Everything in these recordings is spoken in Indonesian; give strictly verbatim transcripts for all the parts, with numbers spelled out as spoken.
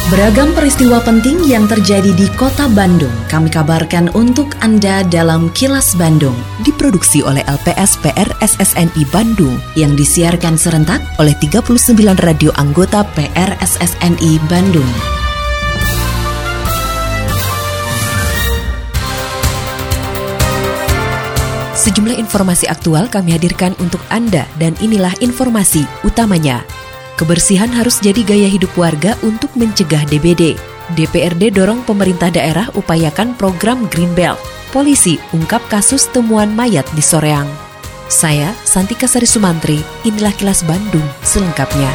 Beragam peristiwa penting yang terjadi di Kota Bandung kami kabarkan untuk Anda dalam Kilas Bandung. Diproduksi oleh L P S P R S S N I Bandung yang disiarkan serentak oleh tiga puluh sembilan radio anggota P R S S N I Bandung. Sejumlah informasi aktual kami hadirkan untuk Anda dan inilah informasi utamanya. Kebersihan harus jadi gaya hidup warga untuk mencegah D B D. D P R D dorong pemerintah daerah upayakan program Green Belt. Polisi ungkap kasus temuan mayat di Soreang. Saya, Santika Sari Sumantri, inilah Kilas Bandung selengkapnya.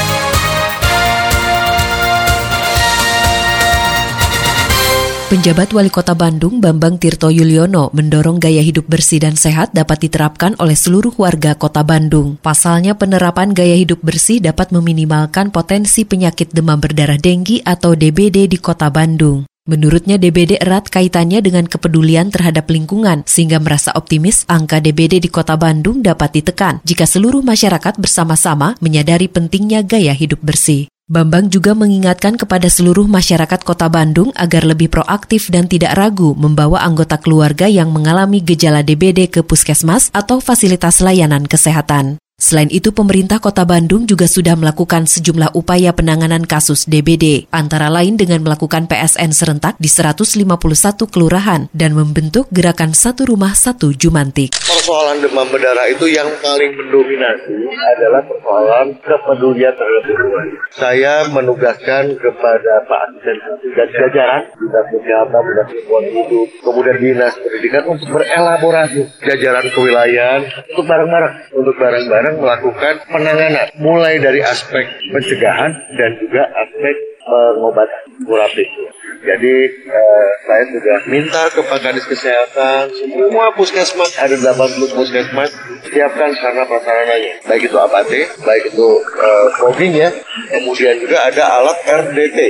Penjabat Wali Kota Bandung Bambang Tirto Yuliono mendorong gaya hidup bersih dan sehat dapat diterapkan oleh seluruh warga Kota Bandung. Pasalnya penerapan gaya hidup bersih dapat meminimalkan potensi penyakit demam berdarah denggi atau D B D di Kota Bandung. Menurutnya D B D erat kaitannya dengan kepedulian terhadap lingkungan sehingga merasa optimis angka D B D di Kota Bandung dapat ditekan jika seluruh masyarakat bersama-sama menyadari pentingnya gaya hidup bersih. Bambang juga mengingatkan kepada seluruh masyarakat Kota Bandung agar lebih proaktif dan tidak ragu membawa anggota keluarga yang mengalami gejala D B D ke puskesmas atau fasilitas layanan kesehatan. Selain itu, pemerintah Kota Bandung juga sudah melakukan sejumlah upaya penanganan kasus D B D, antara lain dengan melakukan P S N serentak di seratus lima puluh satu kelurahan dan membentuk gerakan Satu Rumah Satu Jumantik. Persoalan demam berdarah itu yang paling mendominasi adalah persoalan kepedulian terhadap lingkungan. Saya menugaskan kepada Pak Asisten dan jajaran Dinas Kesehatan, Dinas Lingkungan Hidup, kemudian Dinas Pendidikan untuk berelaborasi jajaran kewilayahan untuk bareng-bareng, untuk bareng-bareng melakukan penanganan mulai dari aspek pencegahan dan juga aspek pengobatan kuratif. Jadi eh, saya sudah minta ke Pak Kadis Kesehatan, semua puskesmas, ada delapan puluh puskesmas, siapkan sarana prasarananya. Baik itu A P T, baik itu eh, fogging ya, kemudian juga ada alat R D T,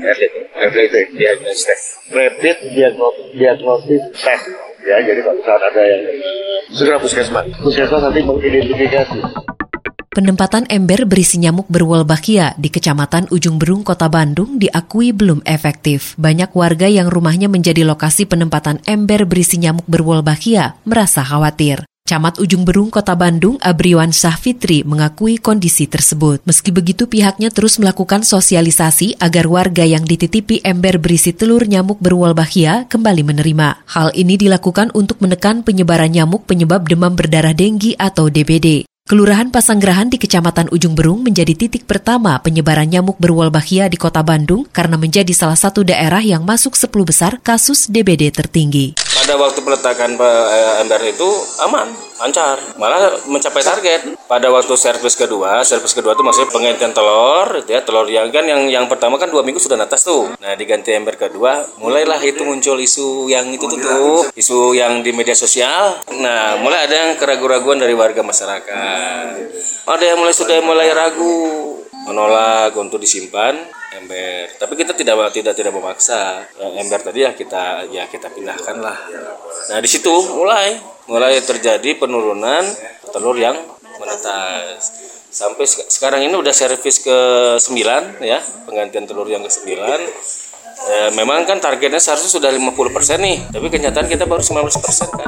R D T, diagnosis, rapid diagnosis test. Ya, jadi kalau saat ada yang segera puskesmas, puskesmas nanti mengidentifikasi. Penempatan ember berisi nyamuk berwolbachia di Kecamatan Ujung Berung, Kota Bandung diakui belum efektif. Banyak warga yang rumahnya menjadi lokasi penempatan ember berisi nyamuk berwolbachia merasa khawatir. Camat Ujung Berung, Kota Bandung, Abriwan Syahfitri mengakui kondisi tersebut. Meski begitu, pihaknya terus melakukan sosialisasi agar warga yang dititipi ember berisi telur nyamuk berwolbachia kembali menerima. Hal ini dilakukan untuk menekan penyebaran nyamuk penyebab demam berdarah denggi atau D B D. Kelurahan Pasanggerahan di Kecamatan Ujung Berung menjadi titik pertama penyebaran nyamuk berwolbachia di Kota Bandung karena menjadi salah satu daerah yang masuk sepuluh besar kasus D B D tertinggi. Pada waktu peletakan ember itu aman, lancar, malah mencapai target. Pada waktu servis kedua, servis kedua itu maksudnya penggantian telur, ya telur yang kan yang yang pertama kan dua minggu sudah netas tuh. Nah diganti ember kedua, mulailah itu muncul isu yang itu tuh, tuh isu yang di media sosial. Nah mulai ada yang keraguan-raguan dari warga masyarakat. Ada yang mulai sudah mulai ragu, menolak untuk disimpan ember. Tapi kita tidak tidak tidak memaksa. Ember tadi ya kita ya kita pindahkan lah. Nah di situ mulai mulai terjadi penurunan telur yang menetas. Sampai sekarang ini udah servis ke sembilan ya, penggantian telur yang ke sembilan. E, memang kan targetnya seharusnya sudah lima puluh persen nih, tapi kenyataan kita baru sembilan belas persen kan.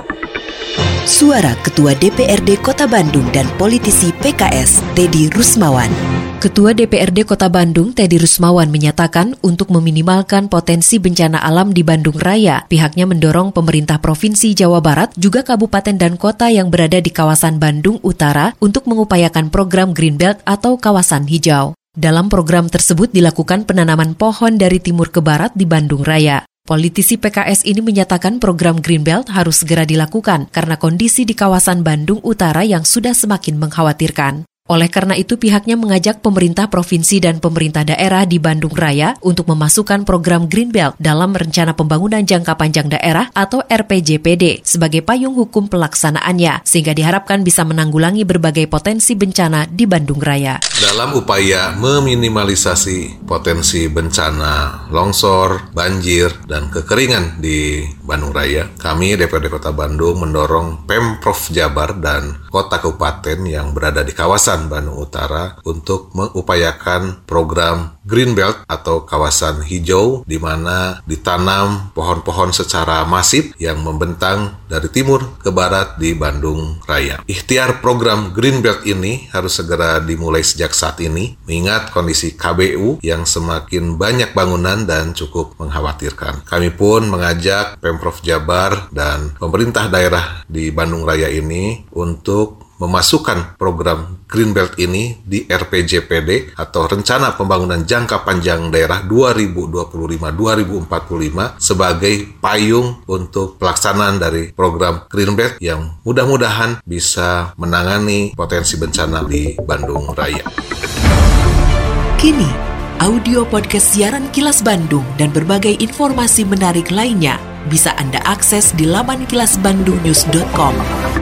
Suara Ketua D P R D Kota Bandung dan politisi P K S, Teddy Rusmawan. Ketua D P R D Kota Bandung, Teddy Rusmawan, menyatakan untuk meminimalkan potensi bencana alam di Bandung Raya, pihaknya mendorong pemerintah Provinsi Jawa Barat, juga kabupaten dan kota yang berada di kawasan Bandung Utara untuk mengupayakan program Green Belt atau kawasan hijau. Dalam program tersebut dilakukan penanaman pohon dari timur ke barat di Bandung Raya. Politisi P K S ini menyatakan program Green Belt harus segera dilakukan karena kondisi di kawasan Bandung Utara yang sudah semakin mengkhawatirkan. Oleh karena itu, pihaknya mengajak pemerintah provinsi dan pemerintah daerah di Bandung Raya untuk memasukkan program Green Belt dalam Rencana Pembangunan Jangka Panjang Daerah atau R P J P D sebagai payung hukum pelaksanaannya, sehingga diharapkan bisa menanggulangi berbagai potensi bencana di Bandung Raya. Dalam upaya meminimalisasi potensi bencana longsor, banjir, dan kekeringan di Bandung Raya, kami D P R D Kota Bandung mendorong Pemprov Jabar dan kota kabupaten yang berada di kawasan kawasan Bandung Utara untuk mengupayakan program Green Belt atau kawasan hijau di mana ditanam pohon-pohon secara masif yang membentang dari timur ke barat di Bandung Raya. Ikhtiar program Green Belt ini harus segera dimulai sejak saat ini, mengingat kondisi K B U yang semakin banyak bangunan dan cukup mengkhawatirkan. Kami pun mengajak Pemprov Jabar dan pemerintah daerah di Bandung Raya ini untuk memasukkan program Green Belt ini di R P J P D atau Rencana Pembangunan Jangka Panjang Daerah dua ribu dua puluh lima sampai dua ribu empat puluh lima sebagai payung untuk pelaksanaan dari program Green Belt yang mudah-mudahan bisa menangani potensi bencana di Bandung Raya. Kini, audio podcast siaran Kilas Bandung dan berbagai informasi menarik lainnya bisa Anda akses di laman kilas bandung news dot com.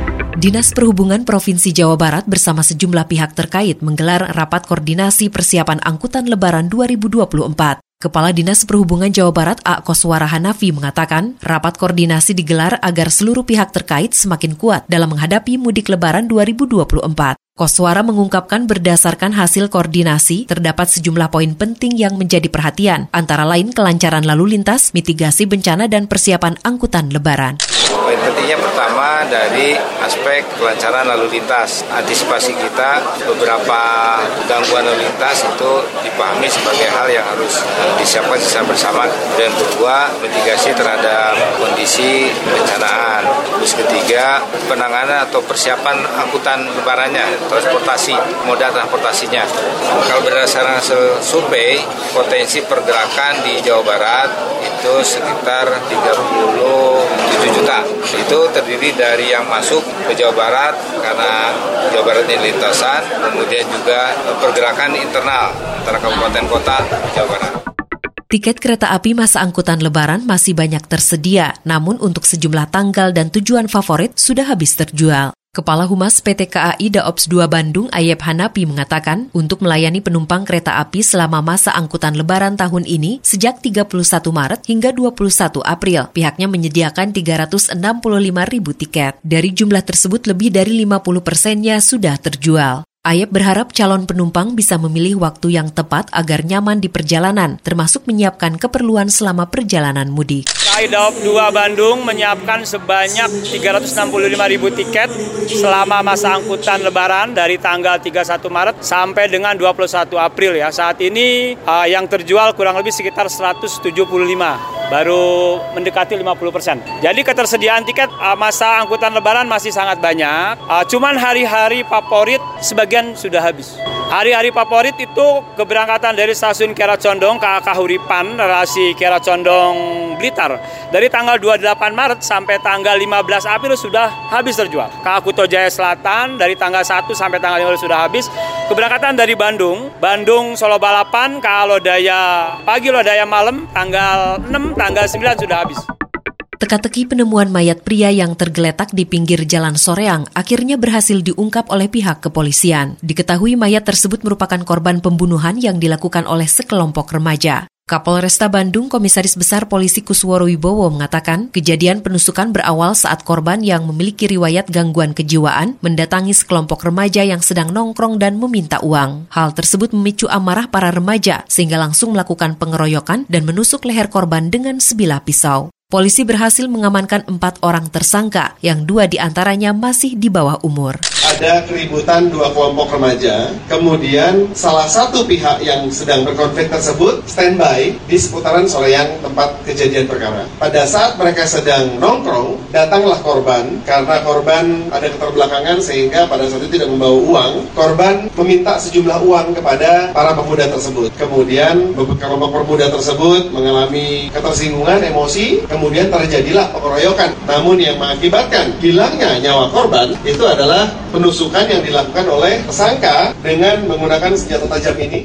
Dinas Perhubungan Provinsi Jawa Barat bersama sejumlah pihak terkait menggelar rapat koordinasi persiapan angkutan Lebaran dua ribu dua puluh empat. Kepala Dinas Perhubungan Jawa Barat A. Koswara Hanafi mengatakan, rapat koordinasi digelar agar seluruh pihak terkait semakin kuat dalam menghadapi mudik Lebaran dua ribu dua puluh empat. Koswara mengungkapkan berdasarkan hasil koordinasi, terdapat sejumlah poin penting yang menjadi perhatian, antara lain kelancaran lalu lintas, mitigasi bencana, dan persiapan angkutan Lebaran. Poin pentingnya pertama dari aspek kelancaran lalu lintas. Antisipasi kita beberapa gangguan lalu lintas itu dipahami sebagai hal yang harus disiapkan secara bersama. Dan kedua, mitigasi terhadap kondisi bencanaan. Terus ketiga, penanganan atau persiapan angkutan lebarannya, transportasi, moda transportasinya. Kalau berdasarkan hasil survei, potensi pergerakan di Jawa Barat itu sekitar tiga puluh tujuh juta. Itu terdiri dari yang masuk ke Jawa Barat karena Jawa Barat ini lintasan, kemudian juga pergerakan internal antara kabupaten kota Jawa Barat. Tiket kereta api masa angkutan Lebaran masih banyak tersedia, namun untuk sejumlah tanggal dan tujuan favorit sudah habis terjual. Kepala Humas P T K A I Daops dua Bandung, Ayep Hanapi, mengatakan untuk melayani penumpang kereta api selama masa angkutan Lebaran tahun ini sejak tiga puluh satu Maret hingga dua puluh satu April, pihaknya menyediakan tiga ratus enam puluh lima ribu tiket. Dari jumlah tersebut, lebih dari lima puluh persennya sudah terjual. Ayep berharap calon penumpang bisa memilih waktu yang tepat agar nyaman di perjalanan, termasuk menyiapkan keperluan selama perjalanan mudik. K A I Daops dua Bandung menyiapkan sebanyak tiga ratus enam puluh lima ribu tiket selama masa angkutan Lebaran dari tanggal tiga puluh satu Maret sampai dengan dua puluh satu April ya. Saat ini uh, yang terjual kurang lebih sekitar seratus tujuh puluh lima, baru mendekati lima puluh persen. Jadi ketersediaan tiket uh, masa angkutan Lebaran masih sangat banyak. Uh, cuman hari-hari favorit sebagian sudah habis. Hari-hari favorit itu keberangkatan dari stasiun Kiara Condong ke Kahuripan, relasi Kiara Condong Blitar. Dari tanggal dua puluh delapan Maret sampai tanggal lima belas April sudah habis terjual. K A Kuto Jaya Selatan dari tanggal satu sampai tanggal lima belas sudah habis. Keberangkatan dari Bandung, Bandung Solo Balapan, K A Lodaya pagi, Lodaya malam, tanggal enam, tanggal sembilan sudah habis. Teka-teki penemuan mayat pria yang tergeletak di pinggir Jalan Soreang akhirnya berhasil diungkap oleh pihak kepolisian. Diketahui mayat tersebut merupakan korban pembunuhan yang dilakukan oleh sekelompok remaja. Kapolresta Bandung Komisaris Besar Polisi Kusworo Wibowo mengatakan kejadian penusukan berawal saat korban yang memiliki riwayat gangguan kejiwaan mendatangi sekelompok remaja yang sedang nongkrong dan meminta uang. Hal tersebut memicu amarah para remaja sehingga langsung melakukan pengeroyokan dan menusuk leher korban dengan sebilah pisau. Polisi berhasil mengamankan empat orang tersangka, yang dua diantaranya masih di bawah umur. Ada keributan dua kelompok remaja, kemudian salah satu pihak yang sedang berkonflik tersebut standby di seputaran Soreang tempat kejadian perkara. Pada saat mereka sedang nongkrong, datanglah korban, karena korban ada keterbelakangan sehingga pada saat itu tidak membawa uang. Korban meminta sejumlah uang kepada para pemuda tersebut. Kemudian kelompok pemuda tersebut mengalami ketersinggungan, emosi, kemudian terjadilah pengeroyokan. Namun yang mengakibatkan hilangnya nyawa korban itu adalah penusukan yang dilakukan oleh tersangka dengan menggunakan senjata tajam ini.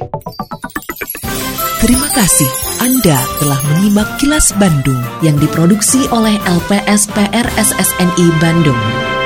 Terima kasih Anda telah menyimak Kilas Bandung yang diproduksi oleh L P S P R S S N I Bandung.